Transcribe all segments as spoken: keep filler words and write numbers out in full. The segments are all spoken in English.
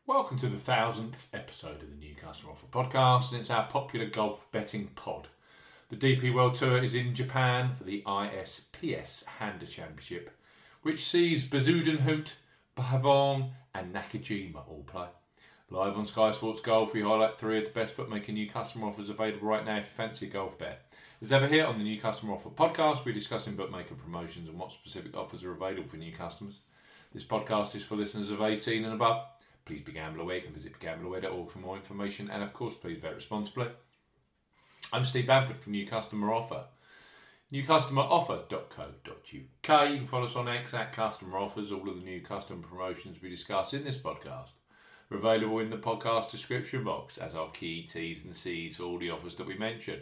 Welcome to the thousandth episode of the New Customer Offer Podcast, and it's our popular golf betting pod. The D P World Tour is in Japan for the I S P S Handa Championship, which sees Bezuidenhout, Pavon and Nakajima all play. Live on Sky Sports Golf, we highlight three of the best bookmaker new customer offers available right now if you fancy a golf bet. As ever here on the New Customer Offer Podcast, we're discussing bookmaker promotions and what specific offers are available for new customers. This podcast is for listeners of eighteen and above. Please be gamble aware. You can visit be gamble aware dot org for more information, and of course, please bet responsibly. I'm Steve Bamford from New Customer Offer. new customer offer dot co dot uk. You can follow us on X at Customer Offers. All of the new customer promotions we discuss in this podcast are available in the podcast description box as our key T's and C's for all the offers that we mention.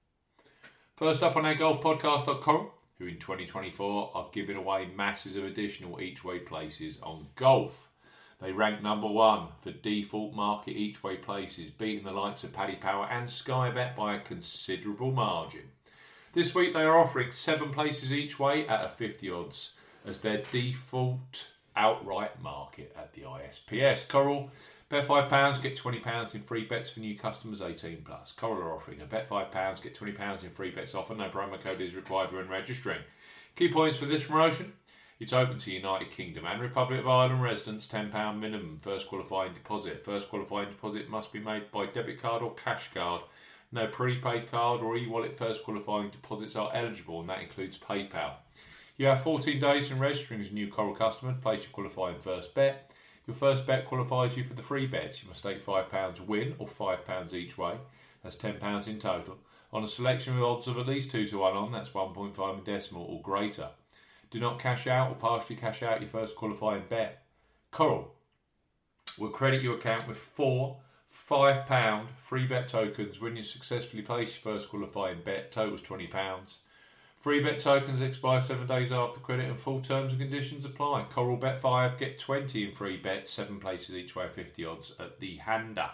First up on our golf podcast dot com, who in twenty twenty-four are giving away masses of additional each-way places on golf. They rank number one for default market each-way places, beating the likes of Paddy Power and Sky Bet by a considerable margin. This week they are offering seven places each way at a fifty odds as their default outright market at the I S P S. Coral, bet five pounds, get twenty pounds in free bets for new customers eighteen plus. Coral are offering a bet five pounds, get twenty pounds in free bets offer. No promo code is required when registering. Key points for this promotion. It's open to United Kingdom and Republic of Ireland residents, ten pounds minimum, first qualifying deposit. First qualifying deposit must be made by debit card or cash card. No prepaid card or e-wallet first qualifying deposits are eligible, and that includes PayPal. You have fourteen days from registering as a new Coral customer to place your qualifying first bet. Your first bet qualifies you for the free bets. You must stake five pounds win or five pounds each way. That's ten pounds in total. On a selection with odds of at least two to one on, that's one point five in decimal or greater. Do not cash out or partially cash out your first qualifying bet. Coral will credit your account with four five pounds free bet tokens when you successfully place your first qualifying bet. Totals twenty pounds. Free bet tokens expire seven days after credit and full terms and conditions apply. Coral bet five, get twenty in free bets, seven places each way, fifty odds at the Handa.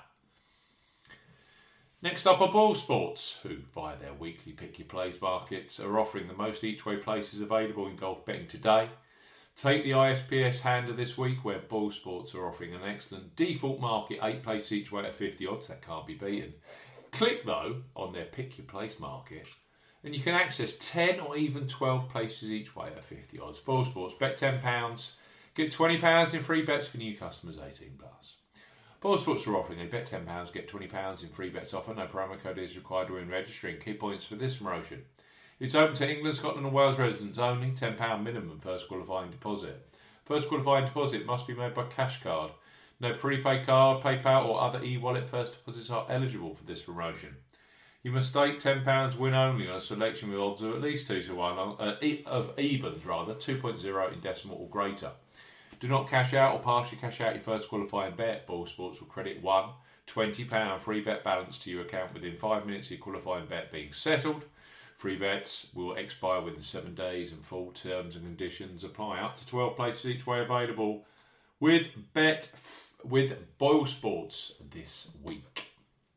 Next up are Ball Sports, who, via their weekly Pick Your Plays markets, are offering the most each-way places available in golf betting today. Take the I S P S Handa this week, where Ball Sports are offering an excellent default market, eight places each way at fifty odds. That can't be beaten. Click, though, on their Pick Your Place market, and you can access ten or even twelve places each way at fifty odds. Ball Sports, bet ten pounds, get twenty pounds in free bets for new customers eighteen plus. Ball Sports are offering a bet ten pounds, get twenty pounds in free bets offer. No promo code is required when registering. Key points for this promotion. It's open to England, Scotland and Wales residents only. ten pounds minimum first qualifying deposit. First qualifying deposit must be made by cash card. No prepaid card, PayPal or other e-wallet first deposits are eligible for this promotion. You must stake ten pounds win only on a selection with odds of at least two to one, uh, of evens rather, two point oh in decimal or greater. Do not cash out or partially cash out your first qualifying bet. Ball Sports will credit one twenty pounds free bet balance to your account within five minutes of your qualifying bet being settled. Free bets will expire within seven days and full terms and conditions apply. Up to twelve places each way available with bet with Ball Sports this week.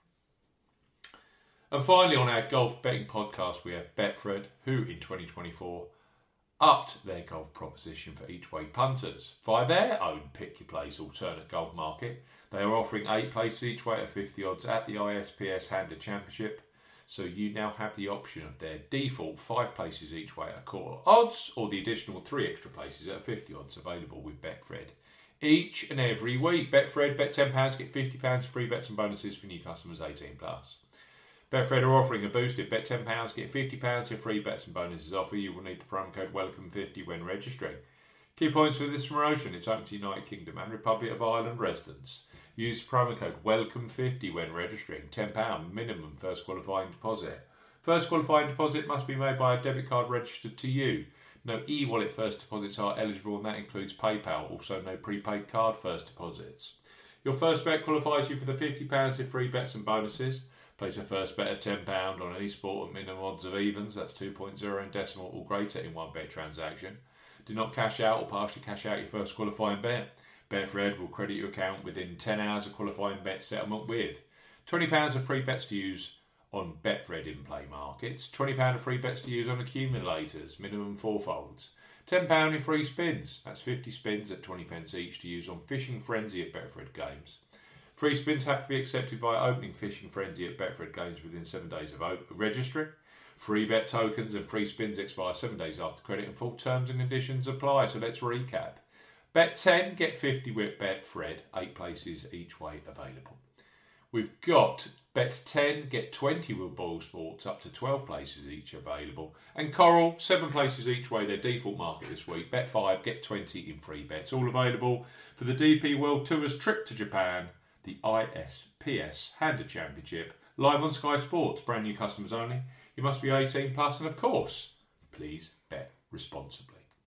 And finally, on our golf betting podcast, we have Betfred, who in twenty twenty-four upped their golf proposition for each-way punters. Via their own Pick Your Place alternate golf market, they are offering eight places each way at fifty odds at the I S P S Handa Championship, so you now have the option of their default five places each way at quarter odds, or the additional three extra places at fifty odds available with Betfred. Each and every week, Betfred, bet ten pounds, get fifty pounds free bets and bonuses for new customers eighteen plus. Betfred are offering a boosted bet ten pounds, get fifty pounds in free bets and bonuses offer. You will need the promo code welcome fifty when registering. Key points for this promotion. It's open to United Kingdom and Republic of Ireland residents. Use the promo code welcome fifty when registering. ten pounds minimum first qualifying deposit. First qualifying deposit must be made by a debit card registered to you. No e-wallet first deposits are eligible, and that includes PayPal. Also no prepaid card first deposits. Your first bet qualifies you for the fifty pounds in free bets and bonuses. Place a first bet of ten pounds on any sport at minimum odds of evens, that's two point oh in decimal or greater in one bet transaction. Do not cash out or partially cash out your first qualifying bet. Betfred will credit your account within ten hours of qualifying bet settlement with twenty pounds of free bets to use on Betfred in-play markets, twenty pounds of free bets to use on accumulators, minimum four folds. ten pounds in free spins. That's fifty spins at twenty pence each to use on Fishing Frenzy at Betfred Games. Free spins have to be accepted via opening Fishing Frenzy at Betfred Games within seven days of registering. Free bet tokens and free spins expire seven days after credit and full terms and conditions apply. So let's recap. Bet ten, get fifty with Betfred. Eight places each way available. We've got Bet ten, get twenty with Boyle Sports, up to twelve places each available. And Coral, seven places each way, their default market this week. Bet five, get twenty in free bets. All available for the D P World Tour's trip to Japan, the I S P S Handa Championship, live on Sky Sports, brand new customers only. You must be eighteen plus, and of course, please bet responsibly.